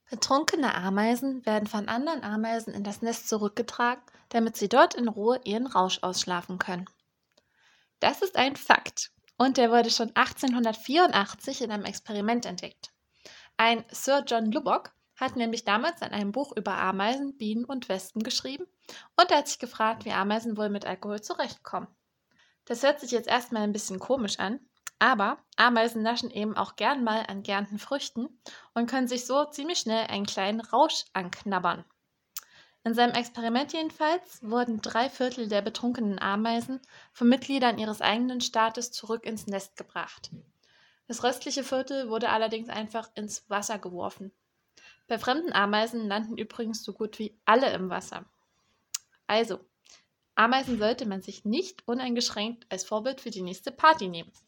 Betrunkene Ameisen werden von anderen Ameisen in das Nest zurückgetragen, damit sie dort in Ruhe ihren Rausch ausschlafen können. Das ist ein Fakt und der wurde schon 1884 in einem Experiment entdeckt. Ein Sir John Lubbock hat nämlich damals an einem Buch über Ameisen, Bienen und Wespen geschrieben und er hat sich gefragt, wie Ameisen wohl mit Alkohol zurechtkommen. Das hört sich jetzt erstmal ein bisschen komisch an, aber Ameisen naschen eben auch gern mal an geernten Früchten und können sich so ziemlich schnell einen kleinen Rausch anknabbern. In seinem Experiment jedenfalls wurden 3/4 der betrunkenen Ameisen von Mitgliedern ihres eigenen Staates zurück ins Nest gebracht. Das restliche Viertel wurde allerdings einfach ins Wasser geworfen. Bei fremden Ameisen landen übrigens so gut wie alle im Wasser. Also, Ameisen sollte man sich nicht uneingeschränkt als Vorbild für die nächste Party nehmen.